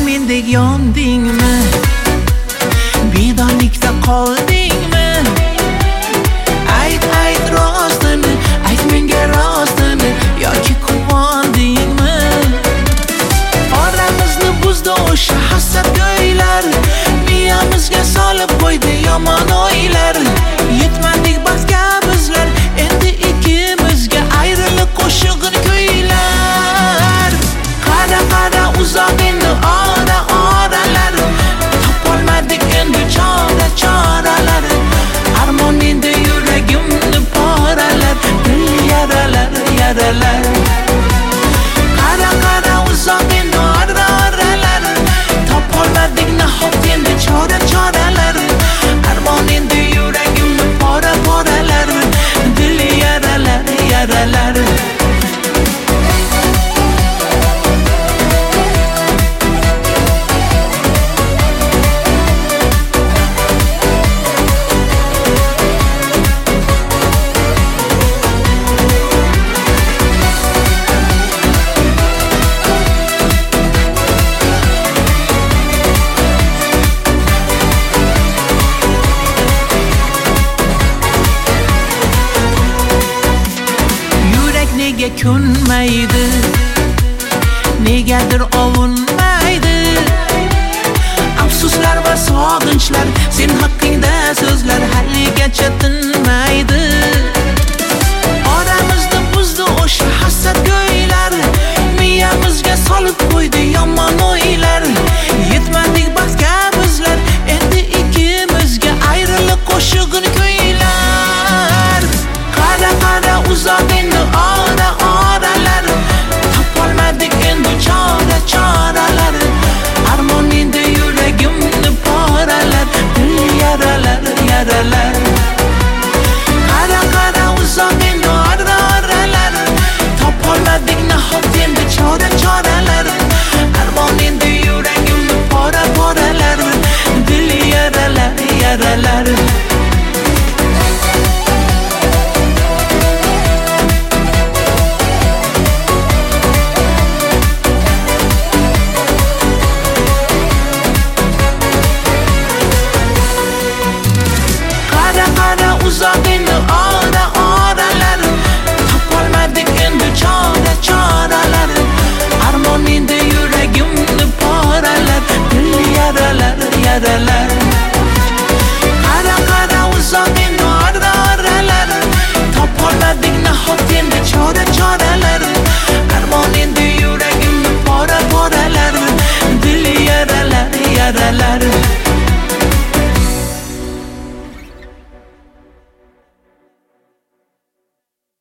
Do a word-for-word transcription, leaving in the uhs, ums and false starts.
mendek yondingmi? Bedorlikda qoldingmi? Ayt ayt rostini, ayt menga rostini, yoki quvondingmi? Oramizni buzdi o'sha hasadgo'ylar, miyamizga solib qo'ydi yomon o'ylar. Yetmadik baxtga bizlar, endi ikkimizga ayrilib qo'shig'ini kuylar. Qara qara uzoq endi ora oralar, topolmadik endi chora choralar. Armon endi yuragimni poralar, dil yaralar yaralar. Qara qara uzoq endi ora oralar, topolmadik nahot endi chora choralar. Armon endi yuragimni pora poralar, dil yaralar yaralar. Nega ko'nmaydi, negadir ovunmaydi. Afsuslar va sog'inchlar, sen haqingda so'zlar haligacha tinmaydi. Oramizni buzdi o'sha hasadgo'ylar, miyamizga solib qo'ydi yomon